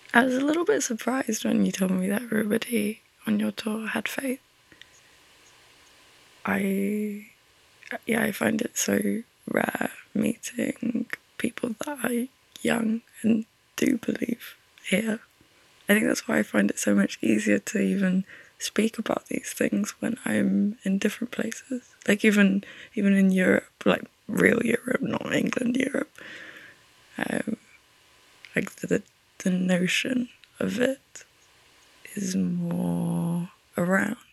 I was a little bit surprised when you told me that everybody on your tour had faith. I find it so rare meeting people that are young and do believe here. I think that's why I find it so much easier to even speak about these things when I'm in different places. Like even in Europe, like real Europe, not England, Europe. Like the notion of it is more around.